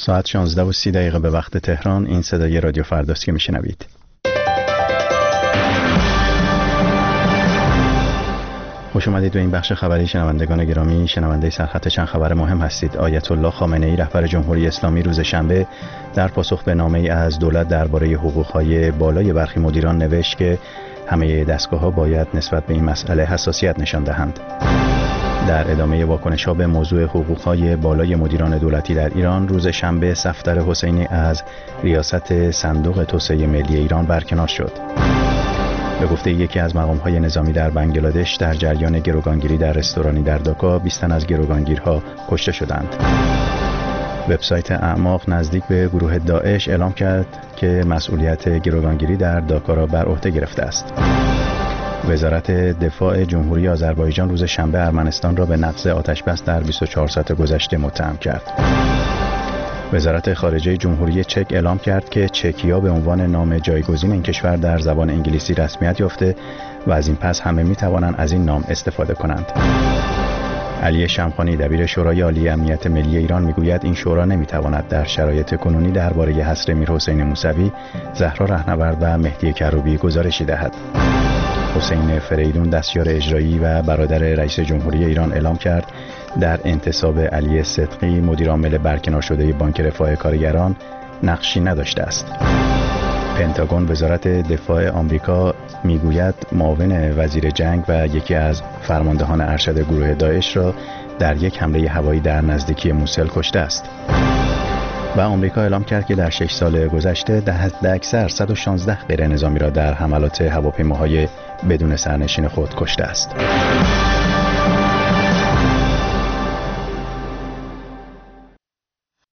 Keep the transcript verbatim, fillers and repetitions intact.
ساعت شانزده و سی دقیقه به وقت تهران. این صدای رادیو فرداست که میشنوید. خوش اومدید به این بخش خبری. شنوندگان گرامی، شنونده سرخط چند خبر مهم هستید. آیت الله خامنه ای رهبر جمهوری اسلامی روز شنبه در پاسخ به نامه‌ای از دولت درباره حقوق‌های بالای برخی مدیران نوشت که همه دستگاه‌ها باید نسبت به این مسئله حساسیت نشان دهند. در ادامه واکنش‌ها به موضوع حقوق‌های بالای مدیران دولتی در ایران، روز شنبه صفدر حسینی از ریاست صندوق توسعه ملی ایران برکنار شد. به گفته یکی از مقام‌های نظامی در بنگلادش، در جریان گروگانگیری در رستورانی در داکا بیست تن از گروگانگیرها کشته شدند. وبسایت اعماق نزدیک به گروه داعش اعلام کرد که مسئولیت گروگانگیری در داکا را بر عهده گرفته است. وزارت دفاع جمهوری آذربایجان روز شنبه ارمنستان را به نقض آتش‌بس در بیست و چهار ساعت گذشته متهم کرد. وزارت خارجه جمهوری چک اعلام کرد که چکیا به عنوان نام جایگزین این کشور در زبان انگلیسی رسمیت یافته و از این پس همه می توانند از این نام استفاده کنند. علی شمخانی دبیر شورای عالی امنیت ملی ایران میگوید این شورا نمیتواند در شرایط کنونی درباره حصر میرحسین موسوی، زهرا رهنورد و مهدی کروبی گزارشی دهد. حسین فریدون دستیار اجرایی و برادر رئیس جمهوری ایران اعلام کرد در انتصاب علی صدقی مدیر عامل برکنار شده بانک رفاه کارگران نقشی نداشته است. پنتاگون وزارت دفاع آمریکا میگوید معاون وزیر جنگ و یکی از فرماندهان ارشد گروه داعش را در یک حمله هوایی در نزدیکی موسل کشته است. و آمریکا اعلام کرد که در شش سال گذشته ده حد اکثر صد و شانزده غیر نظامی را در حملات هواپیماهای بدون سرنشین خود کشته است.